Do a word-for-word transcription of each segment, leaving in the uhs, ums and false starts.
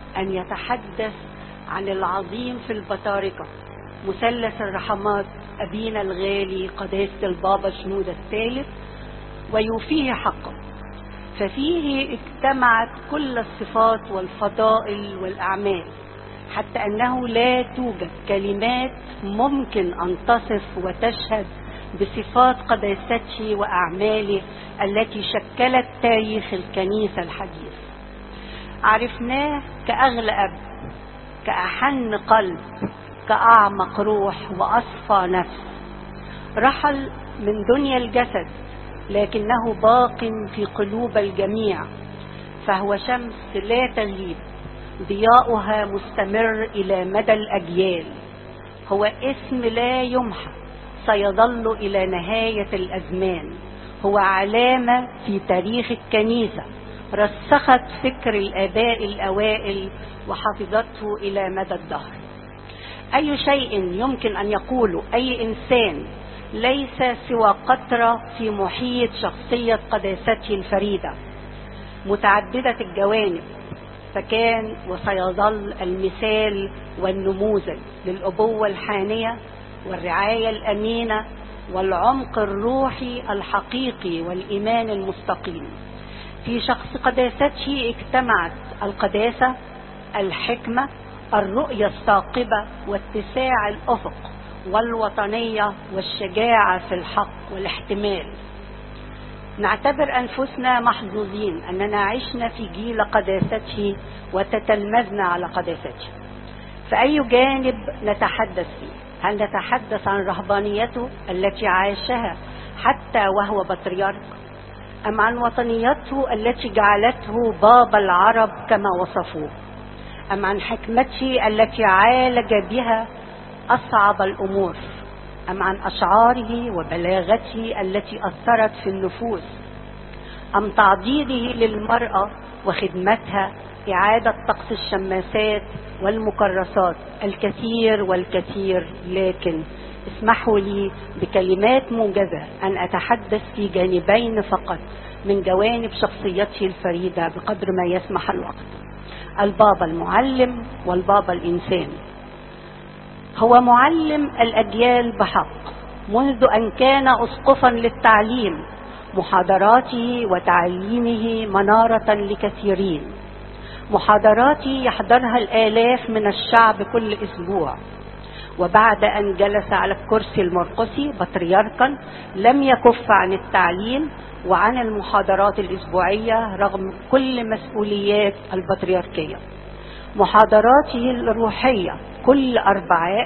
أن يتحدث عن العظيم في البطاركة مثلث الرحمات أبينا الغالي قداسة البابا شنودة الثالث ويوفيه حقه، ففيه اجتمعت كل الصفات والفضائل والأعمال، حتى أنه لا توجد كلمات ممكن أن تصف وتشهد بصفات قداسته وأعماله التي شكلت تاريخ الكنيسة الحديث. عرفناه كأغلى أب، كأحن قلب، كأعمق روح وأصفى نفس. رحل من دنيا الجسد لكنه باق في قلوب الجميع، فهو شمس لا تغيب، ضياؤها مستمر إلى مدى الأجيال. هو اسم لا يمحى، سيظل إلى نهاية الأزمان. هو علامة في تاريخ الكنيسة رسخت فكر الآباء الأوائل وحفظته إلى مدى الدهر. أي شيء يمكن أن يقوله أي إنسان ليس سوى قطرة في محيط شخصية قداسته الفريدة متعددة الجوانب، فكان وسيظل المثال والنموذج للأبوة الحانية والرعاية الأمينة والعمق الروحي الحقيقي والإيمان المستقيم. في شخص قداسته اجتمعت القداسة، الحكمة، الرؤية الثاقبة واتساع الأفق، والوطنية والشجاعة في الحق والاحتمال. نعتبر أنفسنا محظوظين أننا عشنا في جيل قداسته وتتلمذنا على قداسته. فأي جانب نتحدث فيه؟ هل نتحدث عن رهبانيته التي عاشها حتى وهو بطريرك، أم عن وطنيته التي جعلته بابا العرب كما وصفوه، أم عن حكمته التي عالج بها أصعب الأمور، أم عن أشعاره وبلاغته التي أثرت في النفوس، أم تعضيده للمرأة وخدمتها، إعادة طقس الشماسات والمكرسات؟ الكثير والكثير، لكن اسمحوا لي بكلمات موجزة أن أتحدث في جانبين فقط من جوانب شخصيته الفريدة بقدر ما يسمح الوقت. البابا المعلم والبابا الإنسان. هو معلم الأجيال بحق منذ أن كان أسقفا للتعليم، محاضراته وتعليمه منارة لكثيرين. محاضراته يحضرها الآلاف من الشعب كل أسبوع، وبعد أن جلس على الكرسي المرقسي بطريركا لم يكف عن التعليم وعن المحاضرات الأسبوعية رغم كل مسؤوليات البطريركية. محاضراته الروحية كل أربعاء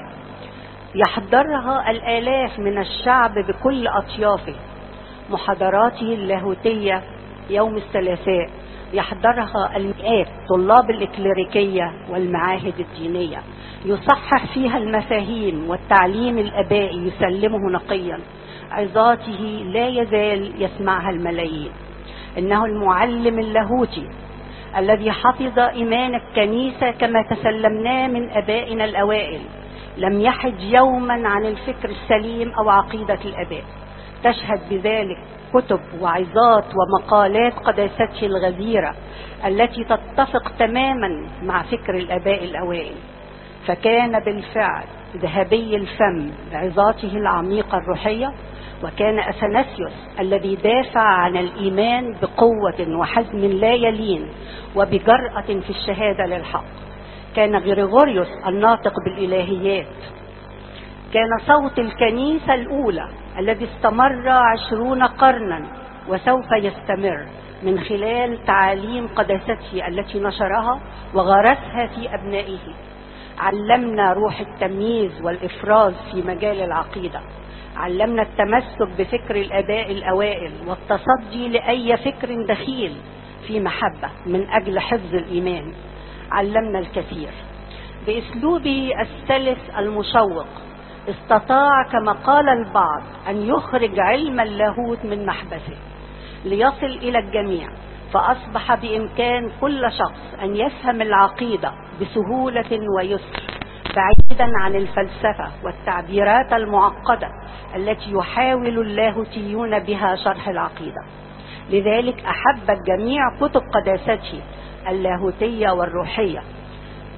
يحضرها الآلاف من الشعب بكل أطيافه. محاضراته اللاهوتية يوم الثلاثاء يحضرها المئات طلاب الإكليريكية والمعاهد الدينية، يصحح فيها المفاهيم والتعليم الآبائي يسلمه نقيا. عظاته لا يزال يسمعها الملايين. إنه المعلم اللاهوتي الذي حفظ إيمان الكنيسة كما تسلمناه من آبائنا الأوائل، لم يحج يوما عن الفكر السليم أو عقيدة الآباء. تشهد بذلك كتب وعظات ومقالات قداسته الغزيرة التي تتفق تماما مع فكر الآباء الأوائل. فكان بالفعل ذهبي الفم بعظاته العميقة الروحية، وكان أثناسيوس الذي دافع عن الإيمان بقوة وحزم لا يلين وبجرأة في الشهادة للحق. كان غريغوريوس الناطق بالإلهيات. كان صوت الكنيسة الأولى الذي استمر عشرون قرنا وسوف يستمر من خلال تعاليم قداسته التي نشرها وغرسها في أبنائه. علمنا روح التمييز والإفراز في مجال العقيدة. علمنا التمسك بفكر الآباء الأوائل والتصدي لأي فكر دخيل في محبة من أجل حفظ الإيمان. علمنا الكثير. بأسلوبه السلس المشوق استطاع كما قال البعض أن يخرج علم اللاهوت من محبسه ليصل إلى الجميع، فأصبح بإمكان كل شخص أن يفهم العقيدة بسهولة ويسر، بعيدا عن الفلسفة والتعبيرات المعقدة التي يحاول اللاهوتيون بها شرح العقيدة. لذلك أحب الجميع كتب قداسته اللاهوتية والروحية،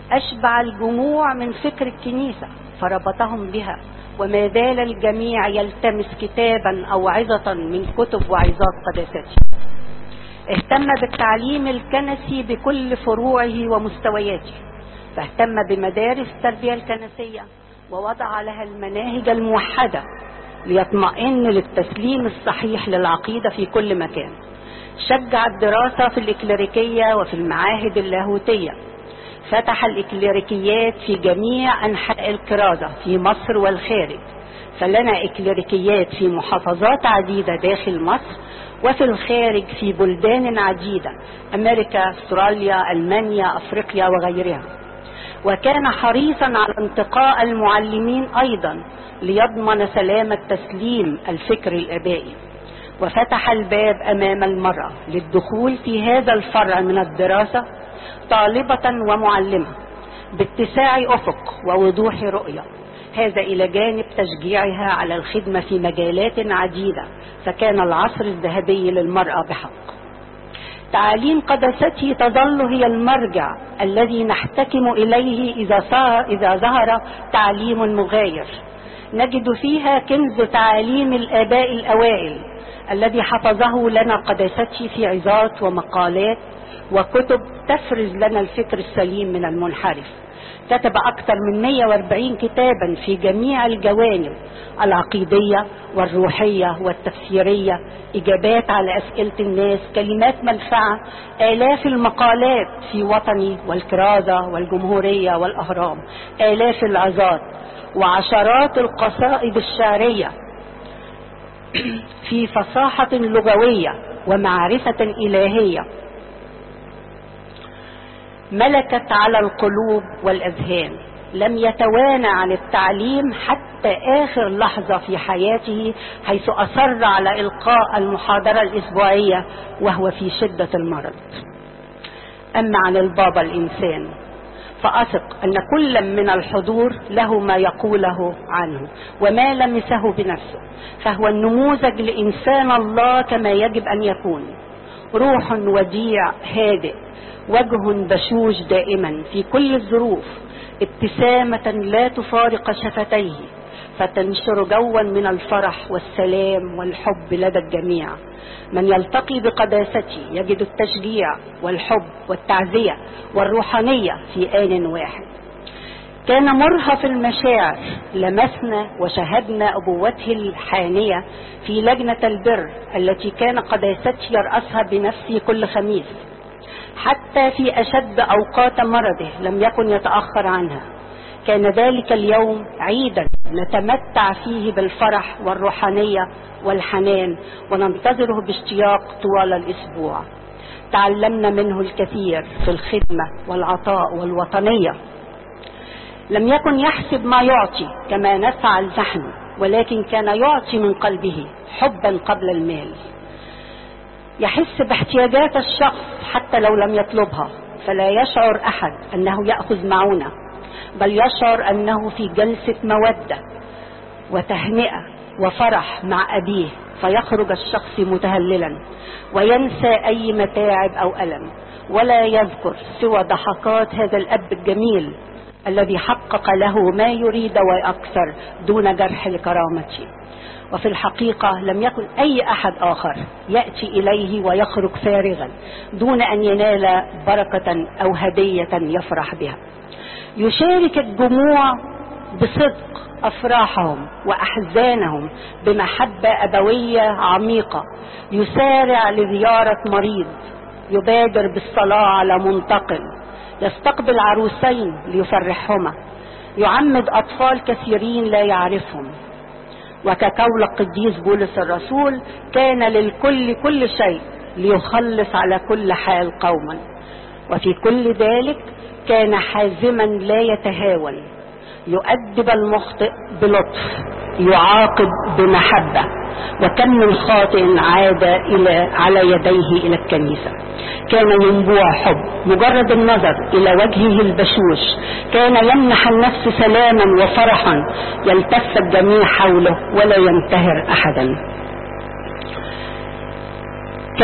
أشبع الجموع من فكر الكنيسة فربطهم بها، وما زال الجميع يلتمس كتابا أو عظة من كتب وعظات قداسته. اهتم بالتعليم الكنسي بكل فروعه ومستوياته، فاهتم بمدارس التربية الكنسية ووضع لها المناهج الموحدة ليطمئن للتسليم الصحيح للعقيدة في كل مكان. شجع الدراسة في الإكليريكية وفي المعاهد اللاهوتية، فتح الإكليريكيات في جميع أنحاء الكرازة في مصر والخارج، فلنا إكليريكيات في محافظات عديدة داخل مصر وفي الخارج في بلدان عديدة، أمريكا، أستراليا، ألمانيا، أفريقيا وغيرها. وكان حريصا على انتقاء المعلمين أيضا ليضمن سلامة تسليم الفكر الآبائي، وفتح الباب أمام المرأة للدخول في هذا الفرع من الدراسة طالبة ومعلمة باتساع أفق ووضوح رؤية، هذا إلى جانب تشجيعها على الخدمة في مجالات عديدة، فكان العصر الذهبي للمرأة بحق. تعاليم قداسته تظل هي المرجع الذي نحتكم إليه إذا إذا ظهر تعليم مغاير. نجد فيها كنز تعاليم الآباء الأوائل الذي حفظه لنا قداسته في عظات ومقالات وكتب تفرز لنا الفكر السليم من المنحرف. كتب أكثر من مئة وأربعين كتابا في جميع الجوانب العقيدية والروحية والتفسيرية، إجابات على أسئلة الناس، كلمات منفعة، آلاف المقالات في وطني والكرازة والجمهورية والأهرام، آلاف العظات، وعشرات القصائد الشعرية في فصاحة لغوية ومعرفة إلهية ملكت على القلوب والأذهان. لم يتوانى عن التعليم حتى آخر لحظة في حياته، حيث أصر على إلقاء المحاضرة الأسبوعية وهو في شدة المرض. أما عن البابا الإنسان فأثق أن كل من الحضور له ما يقوله عنه وما لمسه بنفسه، فهو النموذج لإنسان الله كما يجب أن يكون. روح وديع هادئ، وجه بشوش دائما في كل الظروف، ابتسامة لا تفارق شفتيه فتنشر جوا من الفرح والسلام والحب لدى الجميع. من يلتقي بقداسته يجد التشجيع والحب والتعزية والروحانية في آن واحد. كان مرهف المشاعر، لمسنا وشهدنا أبوته الحانية في لجنة البر التي كان قداسته يرأسها بنفسه كل خميس، حتى في أشد أوقات مرضه لم يكن يتأخر عنها. كان ذلك اليوم عيدا نتمتع فيه بالفرح والروحانية والحنان وننتظره باشتياق طوال الأسبوع. تعلمنا منه الكثير في الخدمة والعطاء والوطنية. لم يكن يحسب ما يعطي كما نفعل نحن، ولكن كان يعطي من قلبه حبا قبل المال. يحس باحتياجات الشخص حتى لو لم يطلبها، فلا يشعر أحد أنه يأخذ معونة، بل يشعر أنه في جلسة مودة وتهنئة وفرح مع أبيه، فيخرج الشخص متهللا وينسى أي متاعب أو ألم، ولا يذكر سوى ضحكات هذا الأب الجميل الذي حقق له ما يريد وأكثر دون جرح لكرامته. وفي الحقيقة لم يكن أي أحد آخر يأتي إليه ويخرج فارغا دون أن ينال بركة أو هدية يفرح بها. يشارك الجموع بصدق أفراحهم وأحزانهم بمحبة أبوية عميقة، يسارع لزيارة مريض، يبادر بالصلاة على منتقل، يستقبل عروسين ليفرحهما، يعمد أطفال كثيرين لا يعرفهم. وكقول القديس بولس الرسول: كان للكل كل شيء ليخلص على كل حال قوما. وفي كل ذلك كان حازما لا يتهاون، يؤدب المخطئ بلطف، يعاقب بمحبة. وكم من خاطئ عاد إلى على يديه إلى الكنيسة كان ينبوع حب، مجرد النظر إلى وجهه البشوش كان يمنح النفس سلاما وفرحا، يلتف الجميع حوله ولا ينتهر أحدا.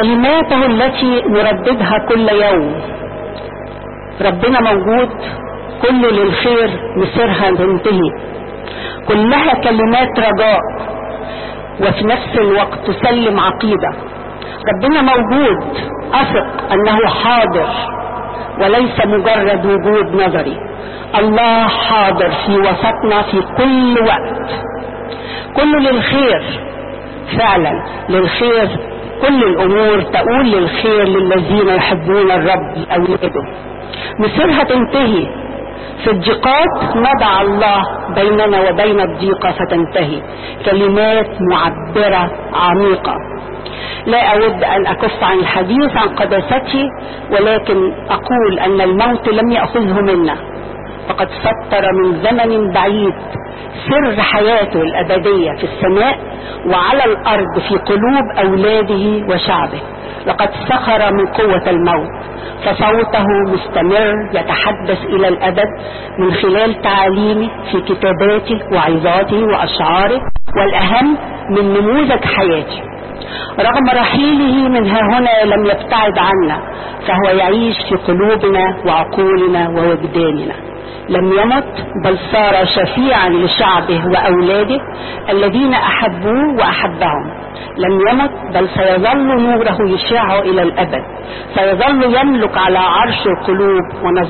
كلماته التي نرددها كل يوم: ربنا موجود، كل للخير مصيرها تنتهي، كلها كلمات رجاء وفي نفس الوقت تسلم عقيدة. ربنا موجود، أثق أنه حاضر وليس مجرد وجود نظري. الله حاضر في وسطنا في كل وقت، كله للخير فعلا، للخير. كل الأمور تقول للخير للذين يحبون الرب أولاده. مصيرها تنتهي في الضيقات، نضع الله بيننا وبين الضيقة فتنتهي. كلمات معبرة عميقة. لا أود أن أكف عن الحديث عن قداسته، ولكن أقول أن الموت لم يأخذه منا، فقد سطر من زمن بعيد سر حياته الأبدية في السماء وعلى الأرض في قلوب أولاده وشعبه. لقد سخر من قوة الموت، فصوته مستمر يتحدث إلى الأبد من خلال تعاليمه في كتاباته وعظاته وأشعاره، والأهم من نموذج حياته. رغم رحيله من ها هنا لم يبتعد عنا، فهو يعيش في قلوبنا وعقولنا ووجداننا. لم يمت بل صار شفيعا لشعبه وأولاده الذين أحبوه وأحبهم. لم يمت بل سيظل نوره يشع إلى الأبد، سيظل يملك على عرش القلوب